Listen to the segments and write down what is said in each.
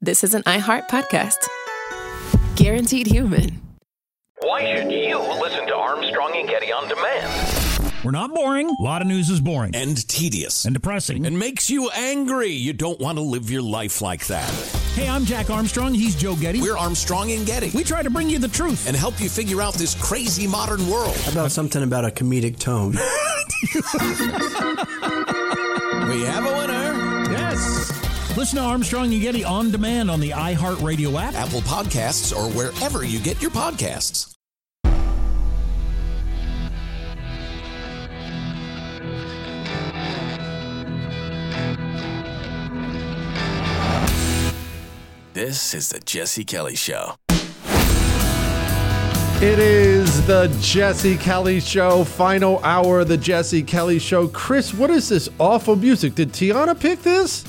this is an iHeart podcast. Guaranteed human. Why should you listen to Armstrong and Getty on demand? We're not boring. A lot of news is boring. And tedious. And depressing. And makes you angry. You don't want to live your life like that. Hey, I'm Jack Armstrong. He's Joe Getty. We're Armstrong and Getty. We try to bring you the truth. And help you figure out this crazy modern world. How about something about a comedic tone? We have a winner. Yes. Listen to Armstrong and Getty on demand on the iHeartRadio app, Apple Podcasts, or wherever you get your podcasts. This is the Jesse Kelly Show. It is the Jesse Kelly Show, final hour of the Jesse Kelly Show. Chris, what is this awful music? Did Tiana pick this?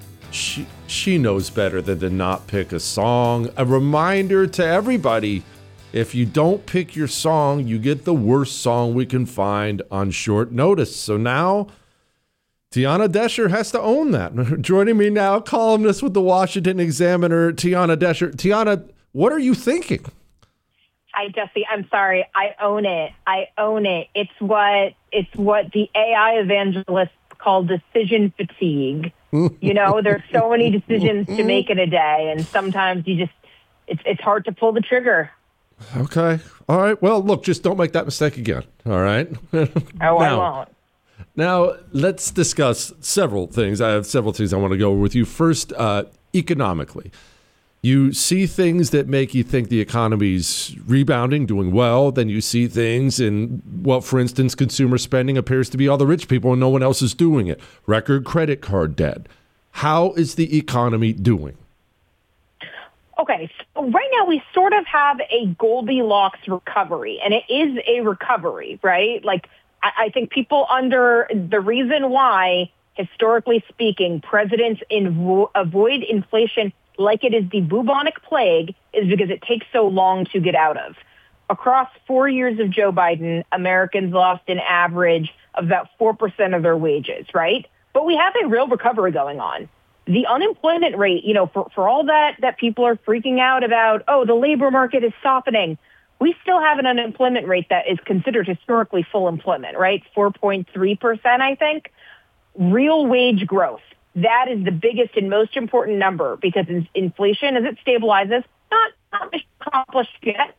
She knows better than to not pick a song. A reminder to everybody, if you don't pick your song, you get the worst song we can find on short notice. So now, Tiana Desher has to own that. Joining me now, columnist with the Washington Examiner, Tiana Desher. Tiana, what are you thinking? Hi, Jesse. I'm sorry. I own it. It's what the AI evangelists call decision fatigue. You know, there's so many decisions to make in a day, and sometimes it's hard to pull the trigger. Okay. All right. Well, look, just don't make that mistake again. All right. I won't. Now, let's discuss several things. I have several things I want to go over with you. First, economically. You see things that make you think the economy's rebounding, doing well. Then you see things in, well, for instance, consumer spending appears to be all the rich people and no one else is doing it. Record credit card debt. How is the economy doing? Okay, so right now we sort of have a Goldilocks recovery, and it is a recovery, right? Like, I think people under the reason why, historically speaking, presidents avoid inflation like it is the bubonic plague is because it takes so long to get out of. Across 4 years of Joe Biden, Americans lost an average of about 4% of their wages, right? But we have a real recovery going on. The unemployment rate, you know, for all that people are freaking out about, oh, the labor market is softening, we still have an unemployment rate that is considered historically full employment, right? 4.3%, I think. Real wage growth. That is the biggest and most important number because inflation, as it stabilizes, not accomplished yet.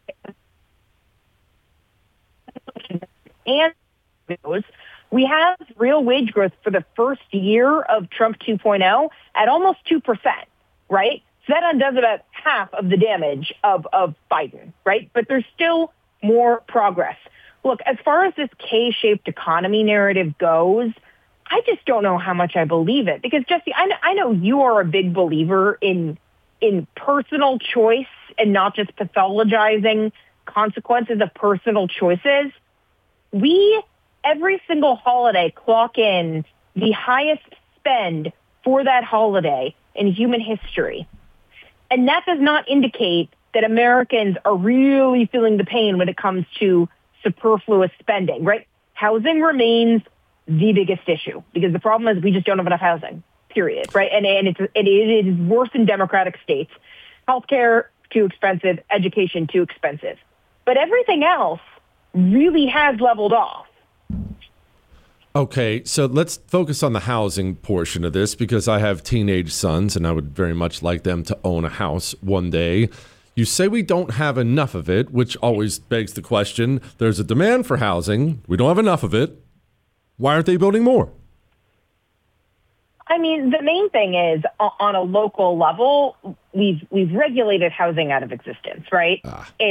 And we have real wage growth for the first year of Trump 2.0 at almost 2%, right? So that undoes about half of the damage of Biden, right? But there's still more progress. Look, as far as this K-shaped economy narrative goes, I just don't know how much I believe it because, Jesse, I know you are a big believer in personal choice and not just pathologizing consequences of personal choices. We, every single holiday, clock in the highest spend for that holiday in human history. And that does not indicate that Americans are really feeling the pain when it comes to superfluous spending, right? Housing remains the biggest issue because the problem is we just don't have enough housing, period, right? And it is worse in Democratic states. Healthcare, too expensive. Education, too expensive. But everything else really has leveled off. Okay, so let's focus on the housing portion of this because I have teenage sons and I would very much like them to own a house one day. You say we don't have enough of it, which always begs the question, there's a demand for housing. We don't have enough of it. Why aren't they building more? I mean, the main thing is on a local level, we've regulated housing out of existence, right?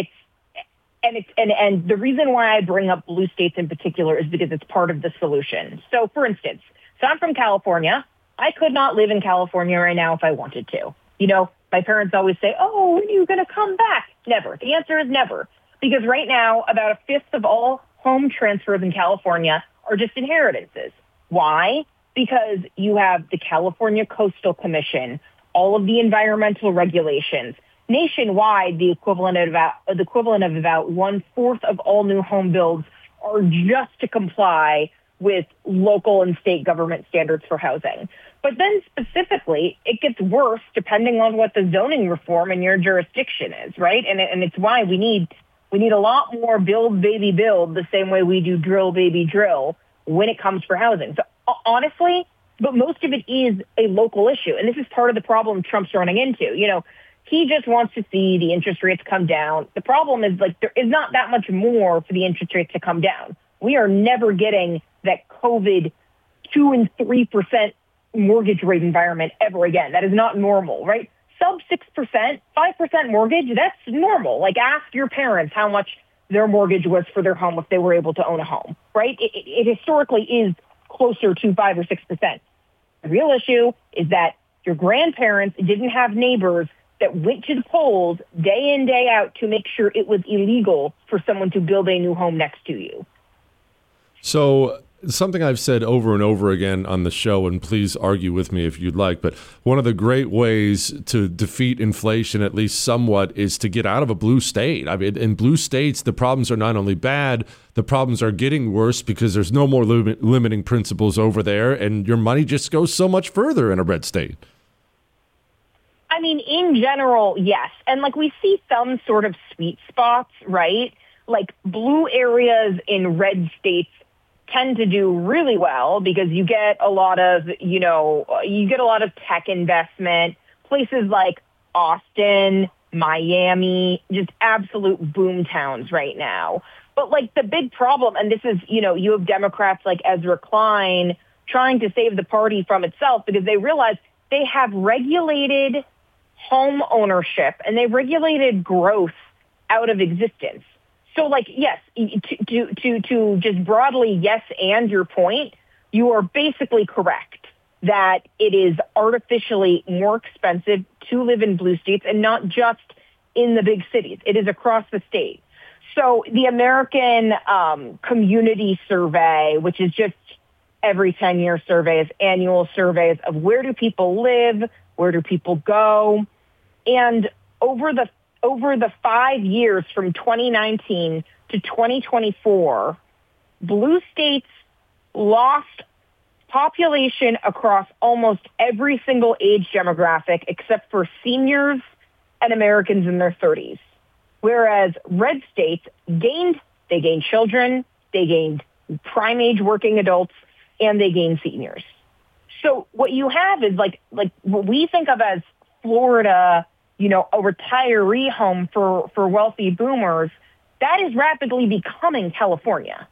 And the reason why I bring up blue states in particular is because it's part of the solution. So, for instance, I'm from California. I could not live in California right now if I wanted to. You know, my parents always say, oh, when are you going to come back? Never. The answer is never. Because right now, about a fifth of all home transfers in California are just inheritances. Why? Because you have the California Coastal Commission, all of the environmental regulations. Nationwide, the equivalent of about 1/4 of all new home builds are just to comply with local and state government standards for housing. But then specifically, it gets worse depending on what the zoning reform in your jurisdiction is, right? And it's why we need a lot more build, baby, build the same way we do drill, baby, drill when it comes for housing. So honestly, but most of it is a local issue. And this is part of the problem Trump's running into. He just wants to see the interest rates come down. The problem is, there is not that much more for the interest rates to come down. We are never getting that COVID 2 and 3% mortgage rate environment ever again. That is not normal, right? Sub 6%, 5% mortgage, that's normal. Ask your parents how much their mortgage was for their home if they were able to own a home, right? It historically is closer to 5 or 6%. The real issue is that your grandparents didn't have neighbors that went to the polls day in, day out to make sure it was illegal for someone to build a new home next to you. So something I've said over and over again on the show, and please argue with me if you'd like, but one of the great ways to defeat inflation, at least somewhat, is to get out of a blue state. I mean, in blue states, the problems are not only bad, the problems are getting worse because there's no more limiting principles over there, and your money just goes so much further in a red state. I mean, in general, yes. And we see some sort of sweet spots, right? Blue areas in red states tend to do really well because you get a lot of, tech investment. Places like Austin, Miami, just absolute boom towns right now. But the big problem, and this is, you have Democrats like Ezra Klein trying to save the party from itself because they realize they have regulated home ownership and they regulated growth out of existence. So, yes, to just broadly yes and your point, you are basically correct that it is artificially more expensive to live in blue states and not just in the big cities. It is across the state. So the American Community Survey, which is just every 10-year surveys, annual surveys of where do people live, where do people go, and over the 5 years from 2019 to 2024, blue states lost population across almost every single age demographic except for seniors and Americans in their 30s. Whereas red states gained children, they gained prime age working adults, and they gained seniors. So what you have is what we think of as Florida, a retiree home for wealthy boomers, that is rapidly becoming California.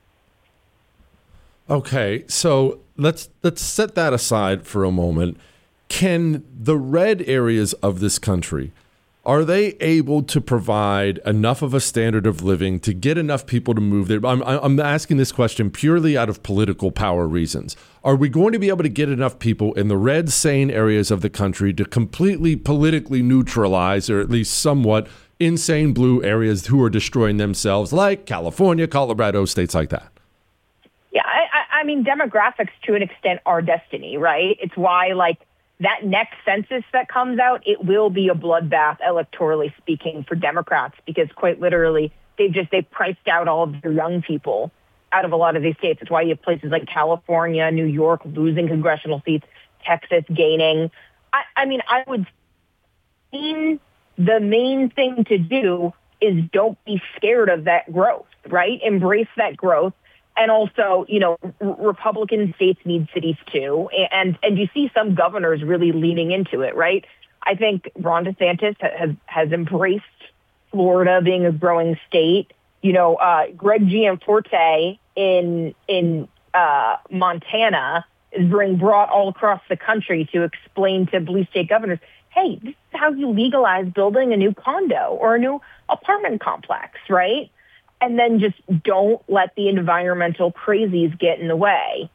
Okay, so let's set that aside for a moment. Can the red areas of this country, are they able to provide enough of a standard of living to get enough people to move there? I'm asking this question purely out of political power reasons. Are we going to be able to get enough people in the red, sane areas of the country to completely politically neutralize, or at least somewhat, insane blue areas who are destroying themselves, like California, Colorado, states like that? Yeah, I mean, demographics to an extent are destiny, right? It's why, that next census that comes out, it will be a bloodbath, electorally speaking, for Democrats, because quite literally, they've priced out all of their young people out of a lot of these states. It's why you have places like California, New York losing congressional seats, Texas gaining. I would say the main thing to do is don't be scared of that growth, right? Embrace that growth. And also, Republican states need cities too. And you see some governors really leaning into it, right? I think Ron DeSantis has embraced Florida being a growing state. Greg Gianforte in Montana is being brought all across the country to explain to blue state governors, hey, this is how you legalize building a new condo or a new apartment complex, right? And then just don't let the environmental crazies get in the way.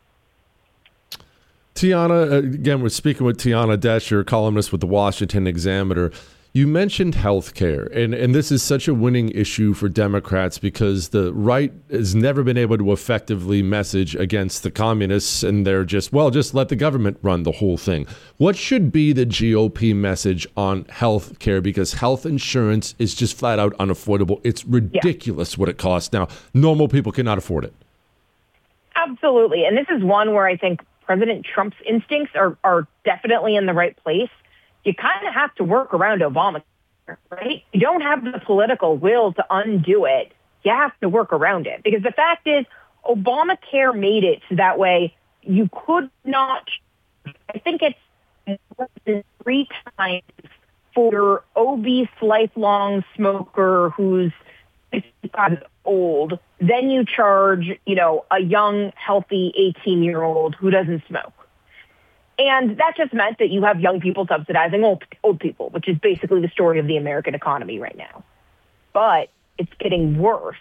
Tiana, again, we're speaking with Tiana Desher, columnist with the Washington Examiner. You mentioned health care, and this is such a winning issue for Democrats because the right has never been able to effectively message against the communists, and they're just let the government run the whole thing. What should be the GOP message on health care? Because health insurance is just flat out unaffordable. It's ridiculous what it costs now. Normal people cannot afford it. Absolutely. And this is one where I think President Trump's instincts are definitely in the right place. You kind of have to work around Obamacare, right? You don't have the political will to undo it. You have to work around it. Because the fact is, Obamacare made it so that way you could not, I think it's more than 3 times for obese lifelong smoker who's 65 years old, then you charge, a young, healthy 18-year-old who doesn't smoke. And that just meant that you have young people subsidizing old people, which is basically the story of the American economy right now. But it's getting worse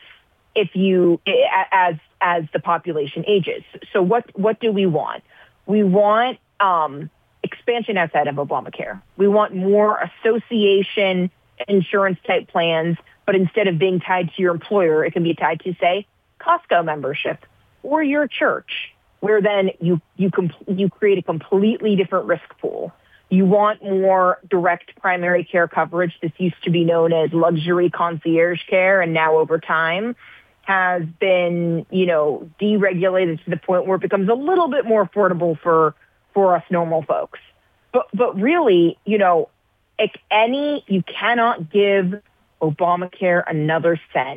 as the population ages. So what do we want? We want expansion outside of Obamacare. We want more association insurance type plans, but instead of being tied to your employer, it can be tied to, say, Costco membership or your church, where then you create a completely different risk pool. You want more direct primary care coverage. This used to be known as luxury concierge care, and now over time has been, deregulated to the point where it becomes a little bit more affordable for us normal folks. But really, you cannot give Obamacare another cent.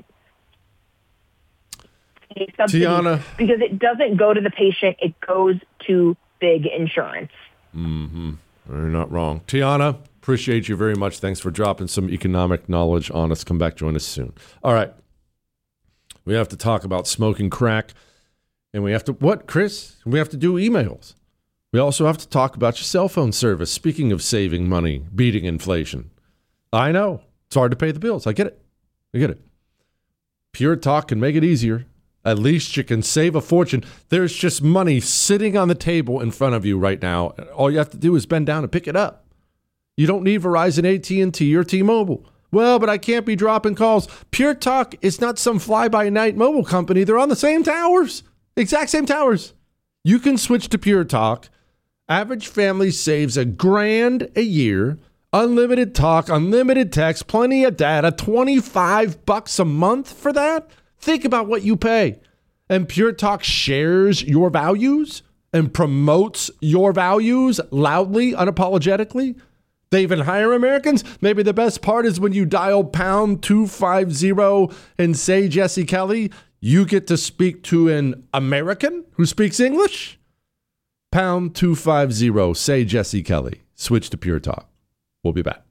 Tiana. Because it doesn't go to the patient, it goes to big insurance. Mm-hmm. You're not wrong. Tiana, appreciate you very much. Thanks for dropping some economic knowledge on us. Come back, join us soon. All right. We have to talk about smoking crack. And we have to, Chris? We have to do emails. We also have to talk about your cell phone service. Speaking of saving money, beating inflation. I know. It's hard to pay the bills. I get it. Pure Talk can make it easier. At least you can save a fortune. There's just money sitting on the table in front of you right now. All you have to do is bend down and pick it up. You don't need Verizon, AT&T, or T-Mobile. Well, but I can't be dropping calls. Pure Talk is not some fly-by-night mobile company. They're on the same towers. Exact same towers. You can switch to Pure Talk. Average family saves $1,000 a year. Unlimited talk, unlimited text, plenty of data, $25 a month for that? Think about what you pay. And Pure Talk shares your values and promotes your values loudly, unapologetically. They even hire Americans. Maybe the best part is when you dial pound 250 and say Jesse Kelly, you get to speak to an American who speaks English. Pound 250, say Jesse Kelly. Switch to Pure Talk. We'll be back.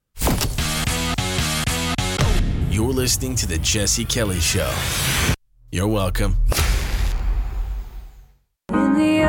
You're listening to The Jesse Kelly Show. You're welcome. Maybe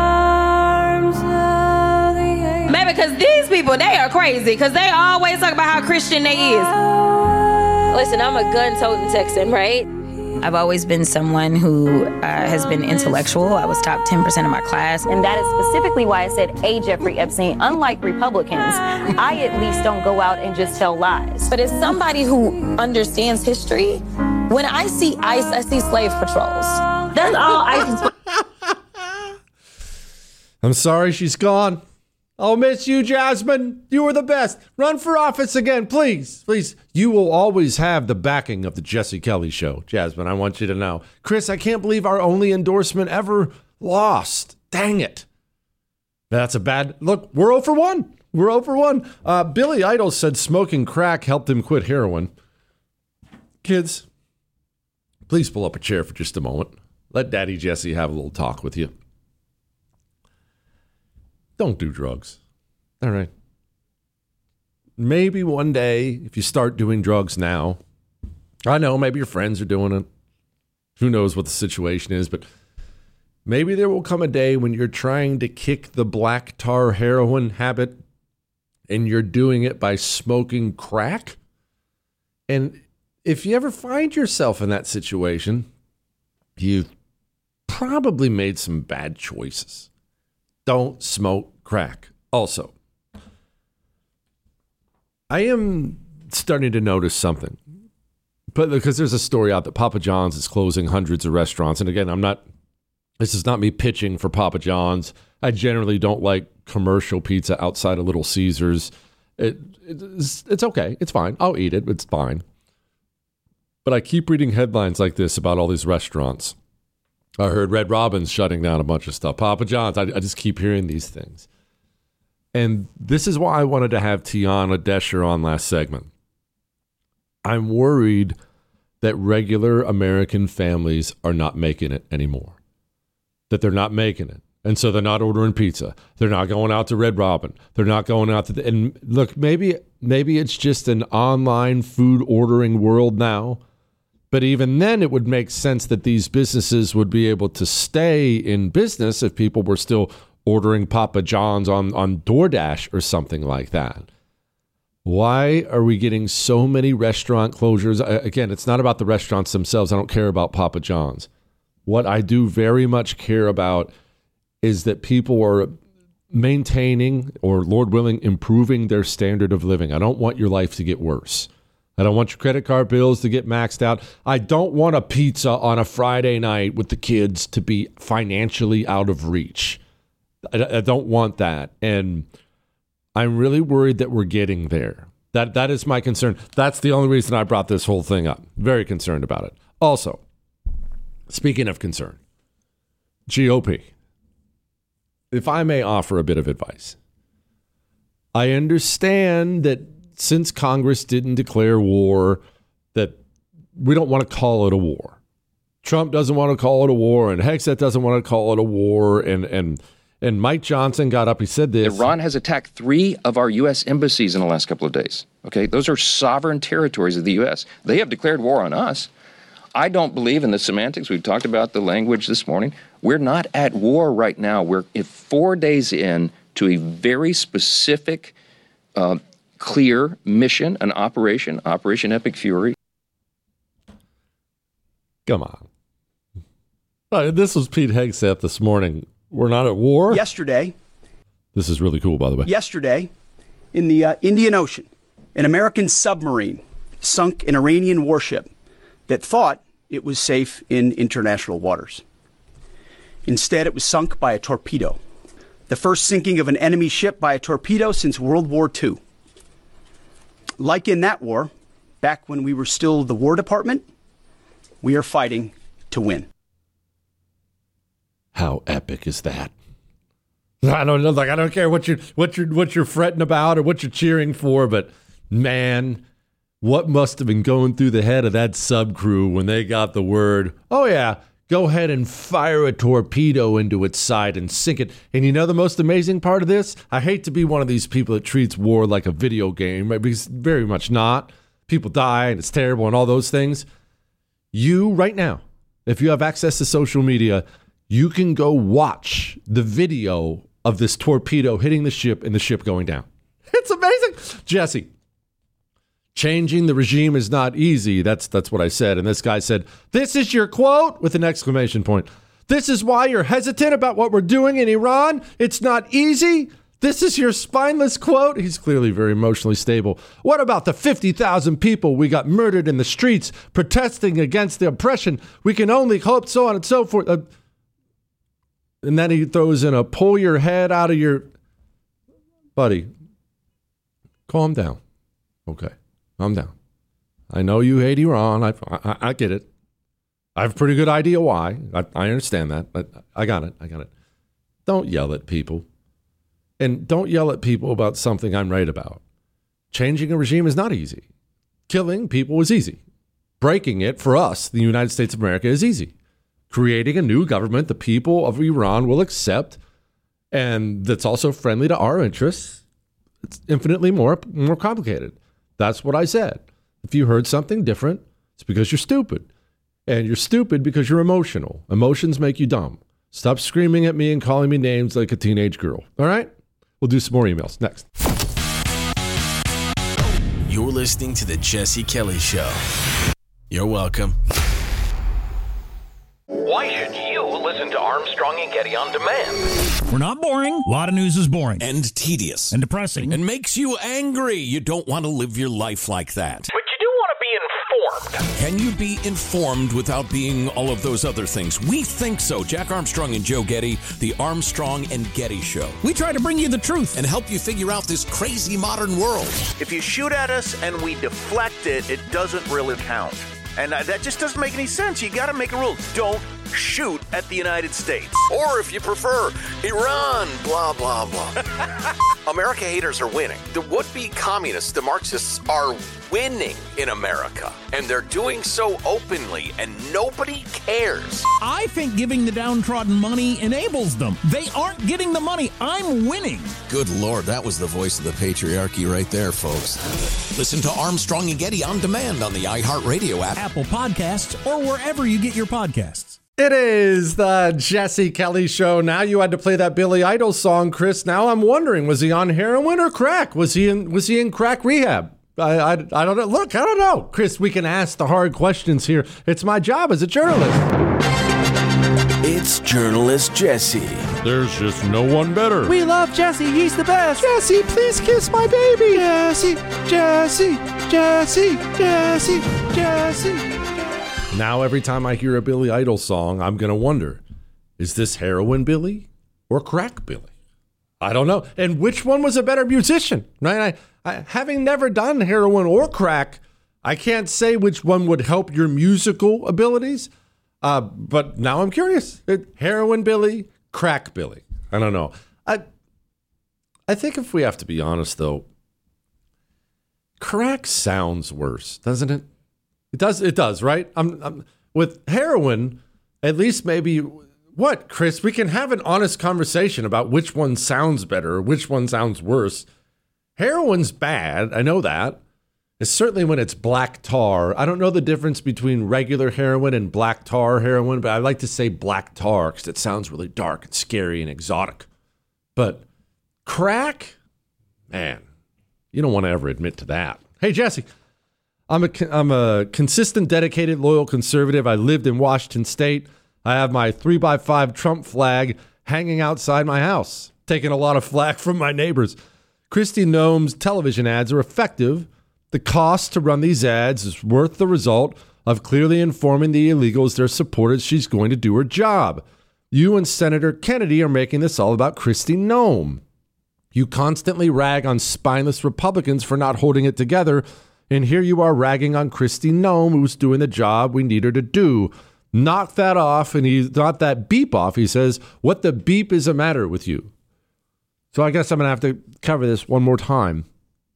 because these people, they are crazy because they always talk about how Christian they is. Listen, I'm a gun-toting Texan, right? I've always been someone who has been intellectual. I was top 10% of my class. And that is specifically why I said, hey, Jeffrey Epstein, unlike Republicans, I at least don't go out and just tell lies. But as somebody who understands history, when I see ICE, I see slave patrols. That's all ICE is. I'm sorry she's gone. I'll miss you, Jasmine. You were the best. Run for office again, please. Please. You will always have the backing of the Jesse Kelly Show, Jasmine. I want you to know. Chris, I can't believe our only endorsement ever lost. Dang it. That's a bad look. We're 0 for 1. We're 0 for 1. Billy Idol said smoking crack helped him quit heroin. Kids, please pull up a chair for just a moment. Let Daddy Jesse have a little talk with you. Don't do drugs. All right. Maybe one day, if you start doing drugs now, I know maybe your friends are doing it. Who knows what the situation is, but maybe there will come a day when you're trying to kick the black tar heroin habit and you're doing it by smoking crack. And if you ever find yourself in that situation, you've probably made some bad choices. Don't smoke crack. Also, I am starting to notice something, but because there's a story out that Papa John's is closing hundreds of restaurants. And again, this is not me pitching for Papa John's. I generally don't like commercial pizza outside of Little Caesars. It's okay. It's fine. I'll eat it. It's fine. But I keep reading headlines like this about all these restaurants I heard Red Robin's shutting down a bunch of stuff. Papa John's. I just keep hearing these things. And this is why I wanted to have Tiana Desher on last segment. I'm worried that regular American families are not making it anymore. That they're not making it. And so they're not ordering pizza. They're not going out to Red Robin. They're not going out to and look, maybe it's just an online food ordering world now. But even then, it would make sense that these businesses would be able to stay in business if people were still ordering Papa John's on DoorDash or something like that. Why are we getting so many restaurant closures? Again, it's not about the restaurants themselves. I don't care about Papa John's. What I do very much care about is that people are maintaining or, Lord willing, improving their standard of living. I don't want your life to get worse. I don't want your credit card bills to get maxed out. I don't want a pizza on a Friday night with the kids to be financially out of reach. I don't want that. And I'm really worried that we're getting there. That is my concern. That's the only reason I brought this whole thing up. Very concerned about it. Also, speaking of concern, GOP. If I may offer a bit of advice, I understand that since Congress didn't declare war, that we don't want to call it a war. Trump doesn't want to call it a war, and Hegseth doesn't want to call it a war, and Mike Johnson got up, he said this. Iran has attacked 3 of our U.S. embassies in the last couple of days. Okay, those are sovereign territories of the U.S. They have declared war on us. I don't believe in the semantics. We've talked about the language this morning. We're not at war right now. We're 4 days in to a very specific, clear mission, an Operation Epic Fury. Come on. This was Pete Hegseth this morning. We're not at war? Yesterday. This is really cool, by the way. Yesterday, in the Indian Ocean, an American submarine sunk an Iranian warship that thought it was safe in international waters. Instead, it was sunk by a torpedo. The first sinking of an enemy ship by a torpedo since World War II. Like in that war, back when we were still the War Department, we are fighting to win. How epic is that? I don't know. Like, I don't care what you're fretting about or what you're cheering for, but man, what must have been going through the head of that sub crew when they got the word, oh yeah, go ahead and fire a torpedo into its side and sink it. And you know the most amazing part of this? I hate to be one of these people that treats war like a video game, because very much not. People die and it's terrible and all those things. You, right now, if you have access to social media, you can go watch the video of this torpedo hitting the ship and the ship going down. It's amazing. Jesse, changing the regime is not easy. That's what I said. And this guy said, this is your quote with an exclamation point. This is why you're hesitant about what we're doing in Iran. It's not easy. This is your spineless quote. He's clearly very emotionally stable. What about the 50,000 people we got murdered in the streets protesting against the oppression? We can only hope, so on and so forth. And then he throws in a pull your head out of your... Buddy, calm down. Okay, calm down. I know you hate Iran. I get it. I have a pretty good idea why. I understand that. I got it. Don't yell at people. And don't yell at people about something I'm right about. Changing a regime is not easy. Killing people is easy. Breaking it, for us, the United States of America, is easy. Creating a new government the people of Iran will accept, and that's also friendly to our interests, it's infinitely more complicated. That's what I said. If you heard something different, it's because you're stupid. And you're stupid because you're emotional. Emotions make you dumb. Stop screaming at me and calling me names like a teenage girl. All right? We'll do some more emails next. You're listening to The Jesse Kelly Show. You're welcome. Why should you listen to Armstrong and Getty on demand? We're not boring. A lot of news is boring. And tedious. And depressing. And makes you angry. You don't want to live your life like that. But you do want to be informed. Can you be informed without being all of those other things? We think so. Jack Armstrong and Joe Getty, the Armstrong and Getty Show. We try to bring you the truth and help you figure out this crazy modern world. If you shoot at us and we deflect it, it doesn't really count. And that just doesn't make any sense. You got to make a rule. Don't shoot at the United States. Or if you prefer, Iran, blah, blah, blah. America haters are winning. The would-be communists, the Marxists, are winning in America. And they're doing so openly, and nobody cares. I think giving the downtrodden money enables them. They aren't getting the money. I'm winning. Good Lord, that was the voice of the patriarchy right there, folks. Listen to Armstrong and Getty on demand on the iHeartRadio app, Apple Podcasts, or wherever you get your podcasts. It is the Jesse Kelly Show. Now you had to play that Billy Idol song, Chris. Now I'm wondering, was he on heroin or crack? Was he in crack rehab? I don't know. Look, I don't know. Chris, we can ask the hard questions here. It's my job as a journalist. It's Journalist Jesse. There's just no one better. We love Jesse. He's the best. Jesse, please kiss my baby. Jesse, Jesse, Jesse, Jesse, Jesse. Now every time I hear a Billy Idol song, I'm going to wonder, is this heroin Billy or crack Billy? I don't know. And which one was a better musician? Right? I having never done heroin or crack, I can't say which one would help your musical abilities. But now I'm curious. Heroin Billy, crack Billy. I don't know. I think if we have to be honest, though, crack sounds worse, doesn't it? It does, right? I'm with heroin, at least maybe, what, Chris? We can have an honest conversation about which one sounds better or which one sounds worse. Heroin's bad, I know that. It's certainly when it's black tar. I don't know the difference between regular heroin and black tar heroin, but I like to say black tar because it sounds really dark and scary and exotic. But crack, man, you don't want to ever admit to that. Hey, Jesse. I'm a consistent, dedicated, loyal conservative. I lived in Washington State. I have my 3x5 Trump flag hanging outside my house, taking a lot of flack from my neighbors. Kristi Noem's television ads are effective. The cost to run these ads is worth the result of clearly informing the illegals their supporters she's going to do her job. You and Senator Kennedy are making this all about Kristi Noem. You constantly rag on spineless Republicans for not holding it together, and here you are ragging on Kristi Noem, who's doing the job we need her to do. Knock that off, and he's not that beep off. He says, what the beep is the matter with you? So I guess I'm going to have to cover this one more time.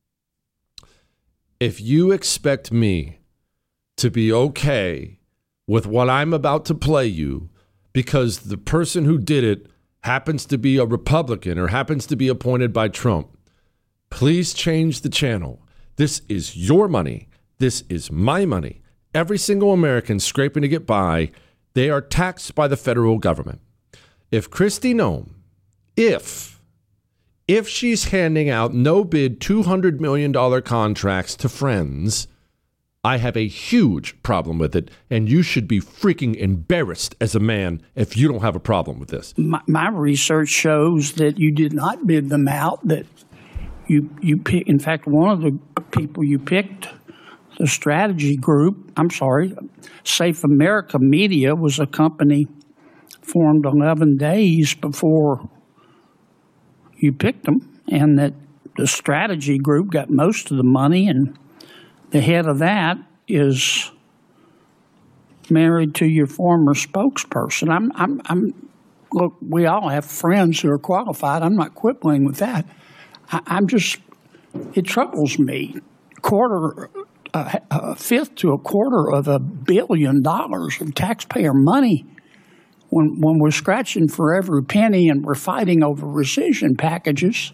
If you expect me to be okay with what I'm about to play you because the person who did it happens to be a Republican or happens to be appointed by Trump, please change the channel. This is your money. This is my money. Every single American scraping to get by, they are taxed by the federal government. If Kristi Noem, if she's handing out no-bid $200 million contracts to friends, I have a huge problem with it, and you should be freaking embarrassed as a man if you don't have a problem with this. My research shows that you did not bid them out, that you pick. In fact, one of the people you picked, the strategy group, Safe America Media was a company formed 11 days before you picked them, and that the strategy group got most of the money, and the head of that is married to your former spokesperson. Look, we all have friends who are qualified. I'm not quibbling with that. It troubles me. A fifth to a quarter of $1 billion of taxpayer money when we're scratching for every penny and we're fighting over rescission packages.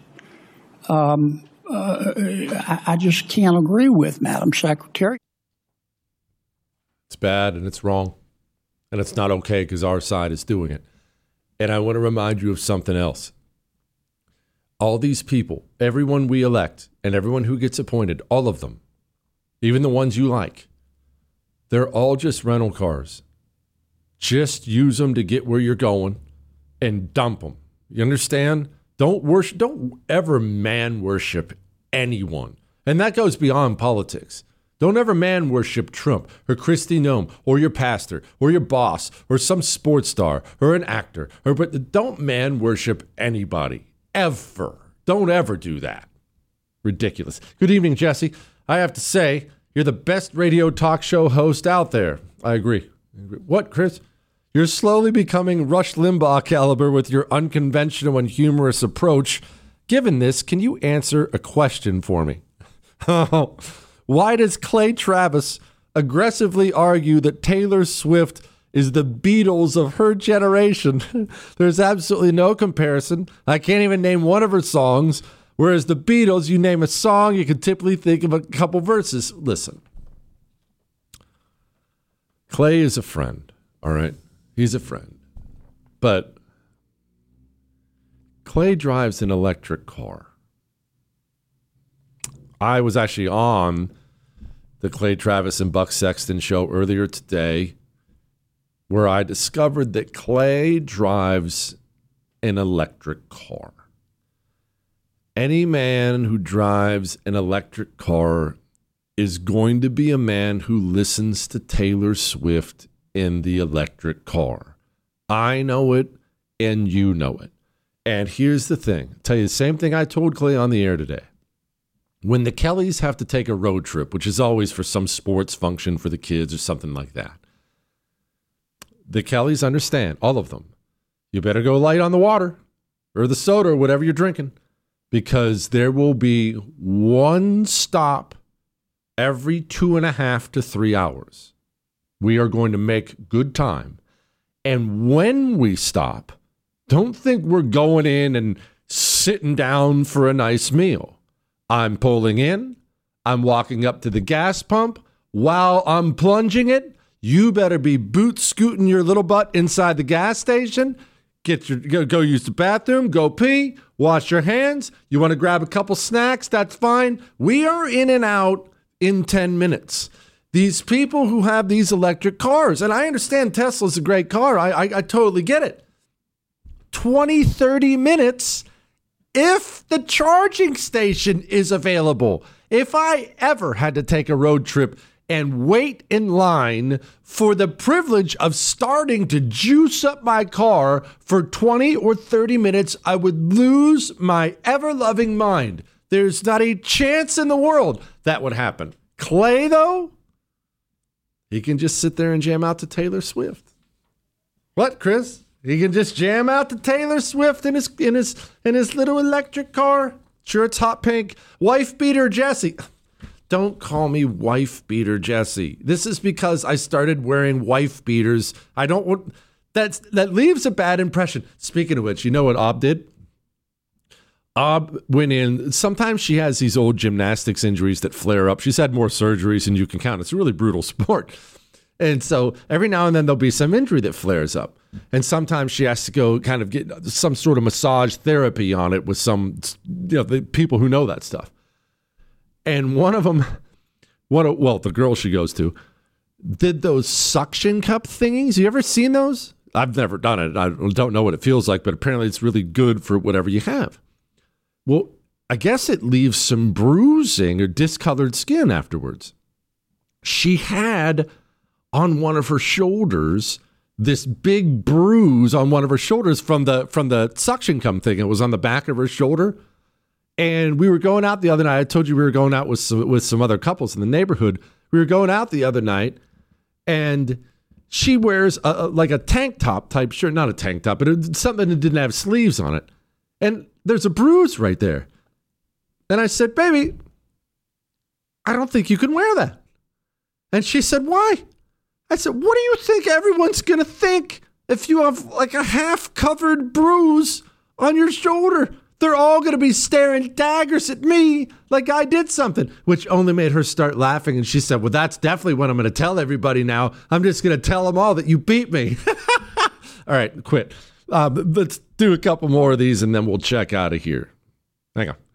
I just can't agree with Madam Secretary. It's bad and it's wrong. And it's not okay because our side is doing it. And I want to remind you of something else. All these people, everyone we elect and everyone who gets appointed, all of them, even the ones you like, they're all just rental cars. Just use them to get where you're going and dump them. You understand? Don't ever man worship anyone. And that goes beyond politics. Don't ever man worship Trump or Kristi Noem or your pastor or your boss or some sports star or an actor. But don't man worship anybody. Ever. Don't ever do that. Ridiculous. Good evening, Jesse. I have to say, you're the best radio talk show host out there. I agree. What, Chris? You're slowly becoming Rush Limbaugh caliber with your unconventional and humorous approach. Given this, can you answer a question for me? Why does Clay Travis aggressively argue that Taylor Swift is the Beatles of her generation? There's absolutely no comparison. I can't even name one of her songs. Whereas the Beatles, you name a song, you can typically think of a couple verses. Listen, Clay is a friend, all right? He's a friend. But Clay drives an electric car. I was actually on the Clay Travis and Buck Sexton show earlier today, where I discovered that Clay drives an electric car. Any man who drives an electric car is going to be a man who listens to Taylor Swift in the electric car. I know it, and you know it. And here's the thing. I'll tell you the same thing I told Clay on the air today. When the Kellys have to take a road trip, which is always for some sports function for the kids or something like that, the Kellys understand, all of them, you better go light on the water or the soda or whatever you're drinking, because there will be one stop every 2.5 to 3 hours. We are going to make good time. And when we stop, don't think we're going in and sitting down for a nice meal. I'm pulling in. I'm walking up to the gas pump. While I'm plunging it, you better be boot scooting your little butt inside the gas station. Go use the bathroom, go pee, wash your hands. You want to grab a couple snacks, that's fine. We are in and out in 10 minutes. These people who have these electric cars, and I understand Tesla's a great car. I totally get it. 20, 30 minutes if the charging station is available. If I ever had to take a road trip and wait in line for the privilege of starting to juice up my car for 20 or 30 minutes, I would lose my ever-loving mind. There's not a chance in the world that would happen. Clay, though, he can just sit there and jam out to Taylor Swift. What, Chris? He can just jam out to Taylor Swift in his little electric car? Sure, it's hot pink. Wife beater Jesse. Don't call me wife beater Jesse. This is because I started wearing wife beaters. I don't want that leaves a bad impression. Speaking of which, you know what Ob did? Ob went in. Sometimes she has these old gymnastics injuries that flare up. She's had more surgeries than you can count. It's a really brutal sport. And so every now and then there'll be some injury that flares up. And sometimes she has to go kind of get some sort of massage therapy on it with some, the people who know that stuff. And one of them, the girl she goes to, did those suction cup thingies. You ever seen those? I've never done it. I don't know what it feels like, but apparently it's really good for whatever you have. Well, I guess it leaves some bruising or discolored skin afterwards. She had on one of her shoulders this big bruise on one of her shoulders from the suction cup thing. It was on the back of her shoulder. And we were going out the other night. I told you we were going out with some other couples in the neighborhood. We were going out the other night, and she wears like a tank top type shirt. Not a tank top, but something that didn't have sleeves on it. And there's a bruise right there. And I said, baby, I don't think you can wear that. And she said, why? I said, what do you think everyone's going to think if you have like a half-covered bruise on your shoulder? They're all going to be staring daggers at me like I did something, which only made her start laughing. And she said, well, that's definitely what I'm going to tell everybody now. I'm just going to tell them all that you beat me. All right, quit. Let's do a couple more of these and then we'll check out of here. Hang on.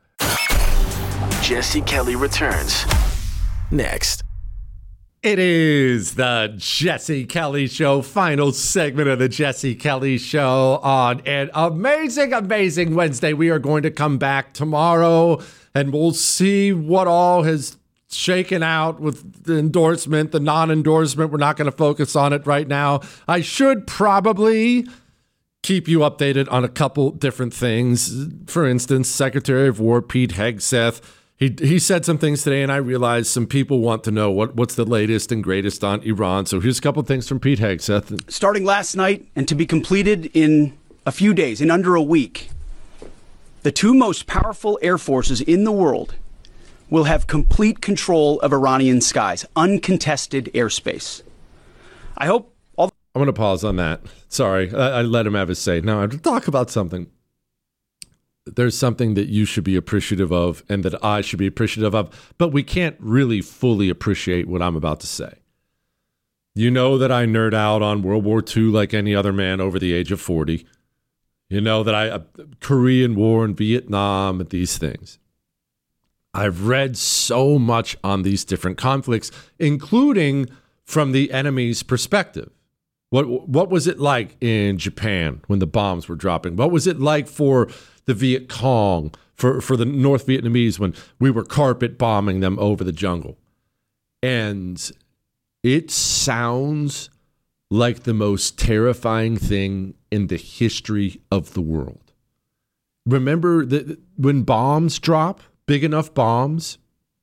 Jesse Kelly returns next. It is the Jesse Kelly Show, final segment of the Jesse Kelly Show on an amazing, amazing Wednesday. We are going to come back tomorrow and we'll see what all has shaken out with the endorsement, the non-endorsement. We're not going to focus on it right now. I should probably keep you updated on a couple different things. For instance, Secretary of War Pete Hegseth, He said some things today, and I realized some people want to know what's the latest and greatest on Iran. So here's a couple of things from Pete Hegseth. Starting last night and to be completed in a few days, in under a week, the two most powerful air forces in the world will have complete control of Iranian skies, uncontested airspace. I hope all... I'm going to pause on that. Sorry, I let him have his say. Now, I have to talk about something. There's something that you should be appreciative of and that I should be appreciative of, but we can't really fully appreciate what I'm about to say. You know that I nerd out on World War II like any other man over the age of 40. You know that Korean War and Vietnam and these things. I've read so much on these different conflicts, including from the enemy's perspective. What was it like in Japan when the bombs were dropping? What was it like for the Viet Cong, for the North Vietnamese when we were carpet bombing them over the jungle? And it sounds like the most terrifying thing in the history of the world. Remember that when bombs drop, big enough bombs,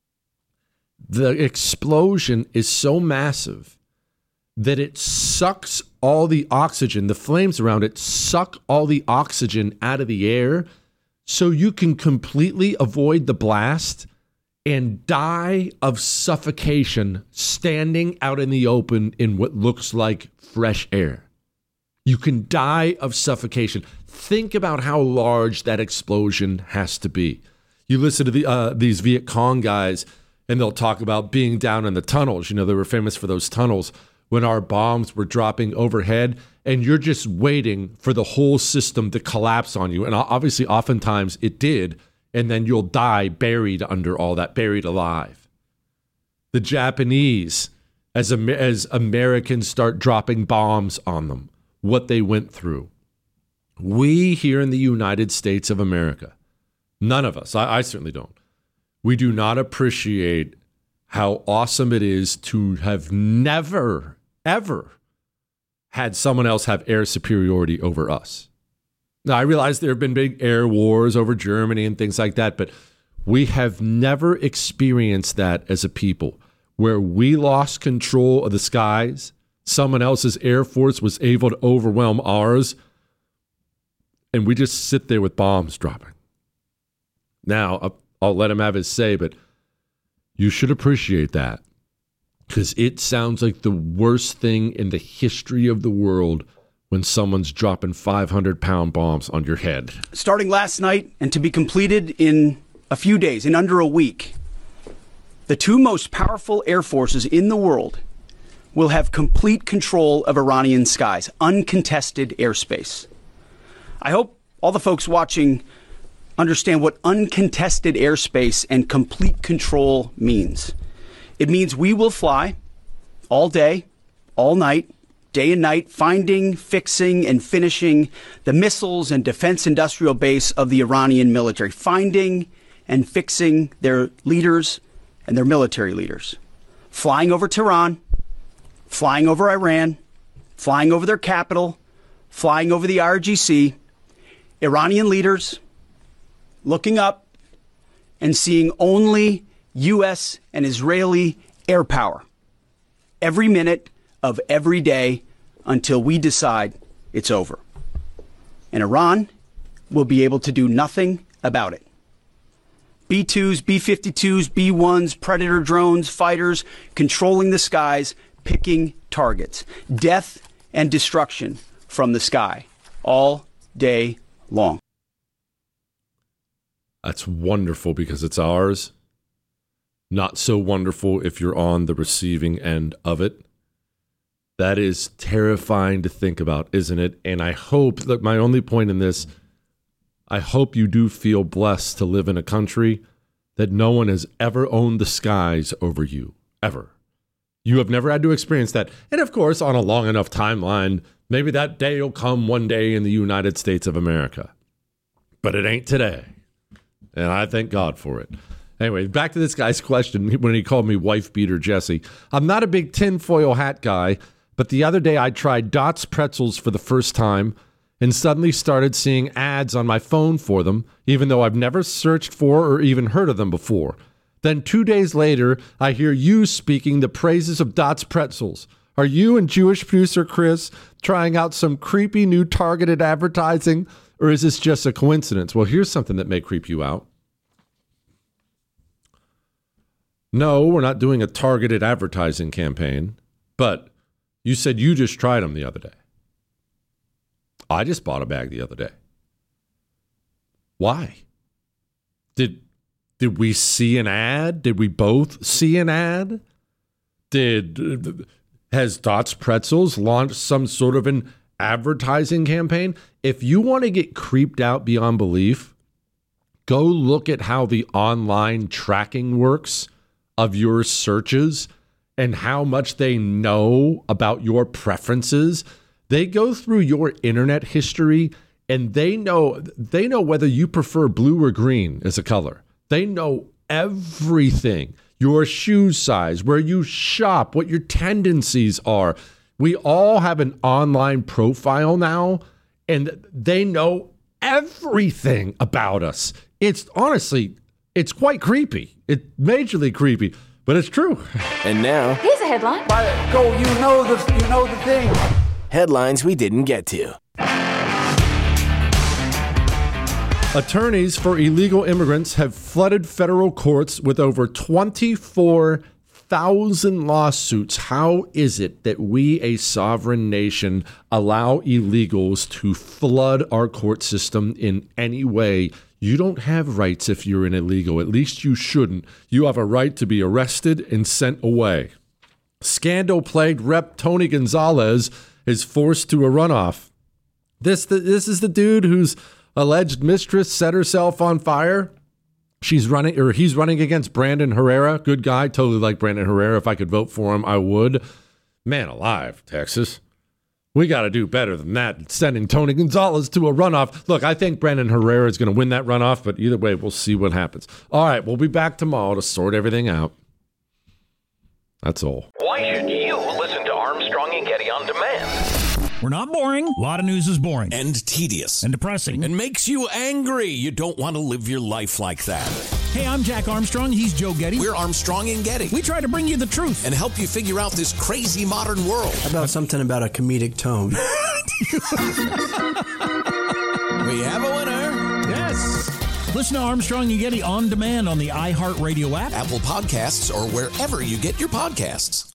the explosion is so massive that it sucks all the oxygen, the flames around it suck all the oxygen out of the air so you can completely avoid the blast and die of suffocation standing out in the open in what looks like fresh air. You can die of suffocation. Think about how large that explosion has to be. You listen to these Viet Cong guys, and they'll talk about being down in the tunnels. You know, they were famous for those tunnels when our bombs were dropping overhead, and you're just waiting for the whole system to collapse on you. And obviously, oftentimes it did, and then you'll die buried under all that, buried alive. The Japanese, as Americans start dropping bombs on them, what they went through. We here in the United States of America, none of us, I certainly don't, we do not appreciate how awesome it is to have never, ever had someone else have air superiority over us. Now, I realize there have been big air wars over Germany and things like that, but we have never experienced that as a people, where we lost control of the skies, someone else's air force was able to overwhelm ours, and we just sit there with bombs dropping. Now, I'll let him have his say, but you should appreciate that, because it sounds like the worst thing in the history of the world when someone's dropping 500-pound bombs on your head. Starting last night and to be completed in a few days, in under a week, the two most powerful air forces in the world will have complete control of Iranian skies, uncontested airspace. I hope all the folks watching understand what uncontested airspace and complete control means. It means we will fly all day, all night, day and night, finding, fixing, and finishing the missiles and defense industrial base of the Iranian military, finding and fixing their leaders and their military leaders, flying over Tehran, flying over Iran, flying over their capital, flying over the IRGC, Iranian leaders looking up and seeing only U.S. and Israeli air power every minute of every day until we decide it's over. And Iran will be able to do nothing about it. B-2s, B-52s, B-1s, Predator drones, fighters, controlling the skies, picking targets. Death and destruction from the sky all day long. That's wonderful because it's ours. Not so wonderful if you're on the receiving end of it. That is terrifying to think about, isn't it? And I hope, look, my only point in this, I hope you do feel blessed to live in a country that no one has ever owned the skies over you, ever. You have never had to experience that. And of course, on a long enough timeline, maybe that day will come one day in the United States of America. But it ain't today. And I thank God for it. Anyway, back to this guy's question when he called me wife beater Jesse. I'm not a big tinfoil hat guy, but the other day I tried Dots pretzels for the first time and suddenly started seeing ads on my phone for them, even though I've never searched for or even heard of them before. Then 2 days later, I hear you speaking the praises of Dot's Pretzels. Are you and Jewish producer Chris trying out some creepy new targeted advertising, or is this just a coincidence? Well, here's something that may creep you out. No, we're not doing a targeted advertising campaign, but you said you just tried them the other day. I just bought a bag the other day. Why? Did we see an ad? Did we both see an ad? Has Dot's Pretzels launched some sort of an advertising campaign? If you want to get creeped out beyond belief, go look at how the online tracking works of your searches and how much they know about your preferences. They go through your internet history and they know whether you prefer blue or green as a color. They know everything. Your shoe size, where you shop, what your tendencies are. We all have an online profile now, and they know everything about us. It's quite creepy. It's majorly creepy, but it's true. And now, here's a headline. Go, you know the thing. Headlines we didn't get to. Attorneys for illegal immigrants have flooded federal courts with over 24,000 lawsuits. How is it that we, a sovereign nation, allow illegals to flood our court system in any way? You don't have rights if you're an illegal. At least you shouldn't. You have a right to be arrested and sent away. Scandal-plagued Rep. Tony Gonzalez is forced to a runoff. This is the dude whose alleged mistress set herself on fire. He's running against Brandon Herrera. Good guy. Totally like Brandon Herrera. If I could vote for him, I would. Man alive, Texas. We got to do better than that. Sending Tony Gonzalez to a runoff. Look, I think Brandon Herrera is going to win that runoff, but either way, we'll see what happens. All right, we'll be back tomorrow to sort everything out. That's all. Why should you listen to Armstrong and Getty on demand? We're not boring. A lot of news is boring. And tedious. And depressing. And makes you angry. You don't want to live your life like that. Hey, I'm Jack Armstrong. He's Joe Getty. We're Armstrong and Getty. We try to bring you the truth. And help you figure out this crazy modern world. How about something about a comedic tone? We have a winner. Yes. Listen to Armstrong and Getty on demand on the iHeartRadio app, Apple Podcasts, or wherever you get your podcasts.